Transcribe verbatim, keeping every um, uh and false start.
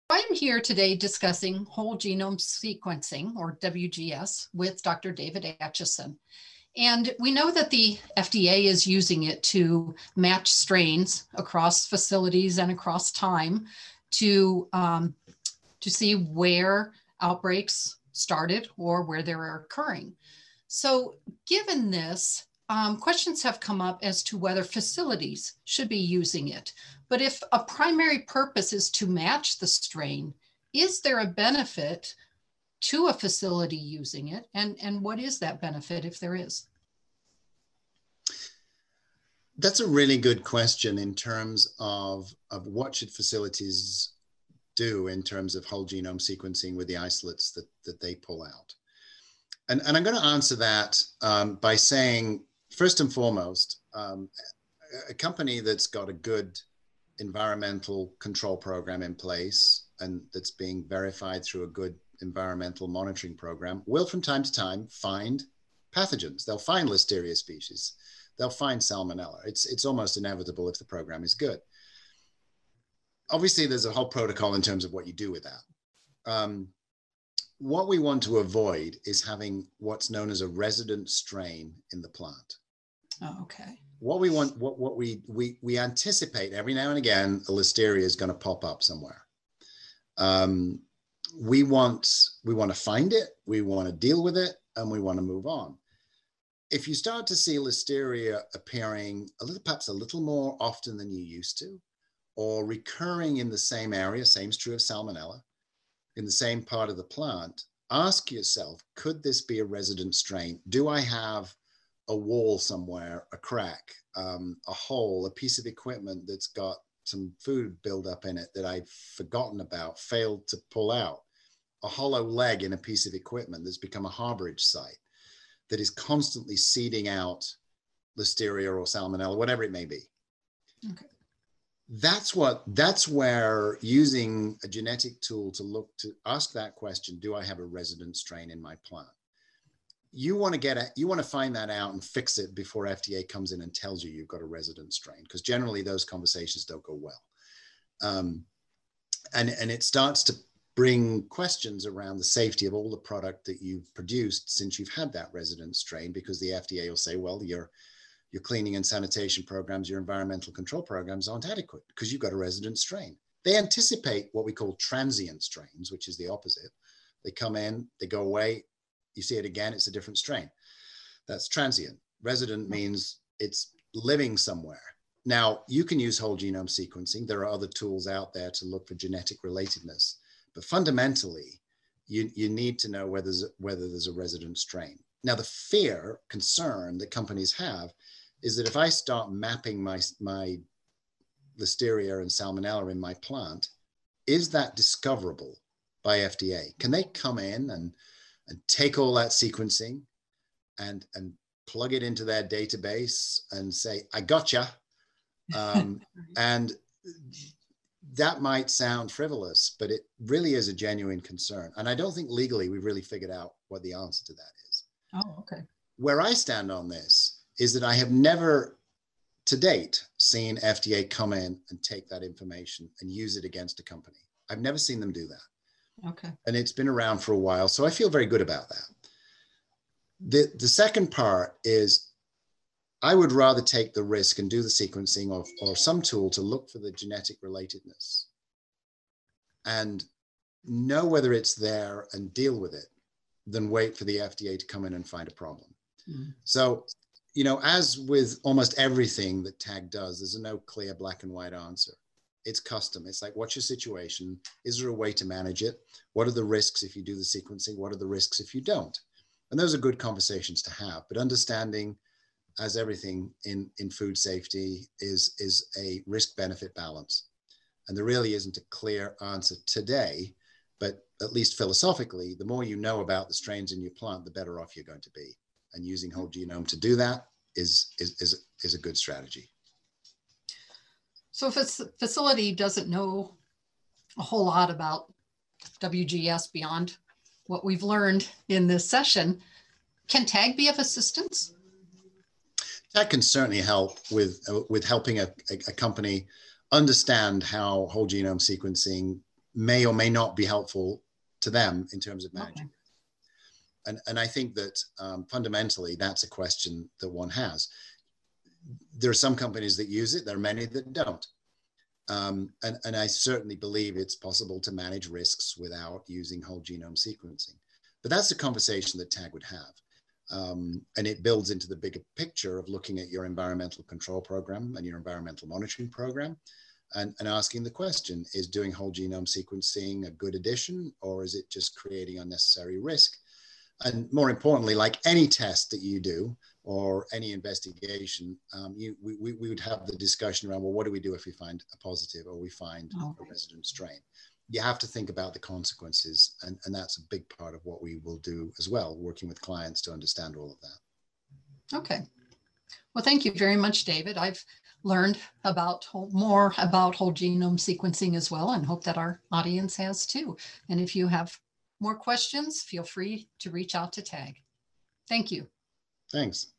I'm here today discussing whole genome sequencing, or W G S, with Doctor David Acheson. And we know that the F D A is using it to match strains across facilities and across time to, um, to see where outbreaks started or where they are occurring. So given this, um, questions have come up as to whether facilities should be using it. But if a primary purpose is to match the strain, is there a benefit to a facility using it? And, and what is that benefit if there is? That's a really good question in terms of, of what should facilities do in terms of whole genome sequencing with the isolates that, that they pull out. And, and I'm going to answer that um, by saying, first and foremost, um, a company that's got a good environmental control program in place and that's being verified through a good environmental monitoring program will from time to time find pathogens. They'll find Listeria species. They'll find Salmonella. It's, it's almost inevitable if the program is good. Obviously, there's a whole protocol in terms of what you do with that. Um, what we want to avoid is having what's known as a resident strain in the plant. Oh, okay. What we want, what, what we, we, we anticipate every now and again, a Listeria is going to pop up somewhere. Um, we want, we want to find it, we want to deal with it, and we want to move on. If you start to see Listeria appearing a little, perhaps a little more often than you used to, or recurring in the same area, same is true of Salmonella, in the same part of the plant, ask yourself, could this be a resident strain? Do I have a wall somewhere, a crack, um, a hole, a piece of equipment that's got some food buildup in it that I've forgotten about, failed to pull out, a hollow leg in a piece of equipment that's become a harborage site that is constantly seeding out Listeria or Salmonella, whatever it may be. Okay. That's what, that's where using a genetic tool to look to ask that question, do I have a resident strain in my plant? You want to get a, you want to find that out and fix it before F D A comes in and tells you you've got a resident strain, because generally those conversations don't go well. Um, and, and it starts to bring questions around the safety of all the product that you've produced since you've had that resident strain, because the F D A will say, well, your, your cleaning and sanitation programs, your environmental control programs aren't adequate because you've got a resident strain. They anticipate what we call transient strains, which is the opposite. They come in, they go away, you see it again, it's a different strain. That's transient. Resident means it's living somewhere. Now, you can use whole genome sequencing. There are other tools out there to look for genetic relatedness. But fundamentally, you, you need to know whether there's, whether there's a resident strain. Now, the fear, concern that companies have is that if I start mapping my, my Listeria and Salmonella in my plant, is that discoverable by F D A? Can they come in and, and take all that sequencing and, and plug it into their database and say, I gotcha. Um, and that might sound frivolous, but it really is a genuine concern. And I don't think legally we've really figured out what the answer to that is. Oh, okay. Where I stand on this is that I have never to date seen F D A come in and take that information and use it against a company. I've never seen them do that. Okay. And it's been around for a while, so I feel very good about that. The, the second part is I would rather take the risk and do the sequencing of, or some tool to look for the genetic relatedness and know whether it's there and deal with it than wait for the F D A to come in and find a problem. Mm. So, you know, as with almost everything that TAG does, there's no clear black and white answer. It's custom. It's like, what's your situation? Is there a way to manage it? What are the risks if you do the sequencing? What are the risks if you don't? And those are good conversations to have, but understanding, as everything in, in food safety, is, is a risk-benefit balance. And there really isn't a clear answer today, but at least philosophically, the more you know about the strains in your plant, the better off you're going to be. And using whole genome to do that is, is, is, is a good strategy. So if a facility doesn't know a whole lot about W G S beyond what we've learned in this session, can TAG be of assistance? TAG can certainly help with, uh, with helping a, a, a company understand how whole genome sequencing may or may not be helpful to them in terms of managing. Okay. And, and I think that um, fundamentally, that's a question that one has. There are some companies that use it. There are many that don't. Um, and, and I certainly believe it's possible to manage risks without using whole genome sequencing. But that's a conversation that TAG would have. Um, and it builds into the bigger picture of looking at your environmental control program and your environmental monitoring program and, and asking the question, is doing whole genome sequencing a good addition, or is it just creating unnecessary risk? And more importantly, like any test that you do or any investigation, um, you, we, we would have the discussion around, well, what do we do if we find a positive or we find Oh. a resident strain? You have to think about the consequences. And, and that's a big part of what we will do as well, working with clients to understand all of that. Okay. Well, thank you very much, David. I've learned about whole, more about whole genome sequencing as well, and hope that our audience has too. And if you have more questions, feel free to reach out to TAG. Thank you. Thanks.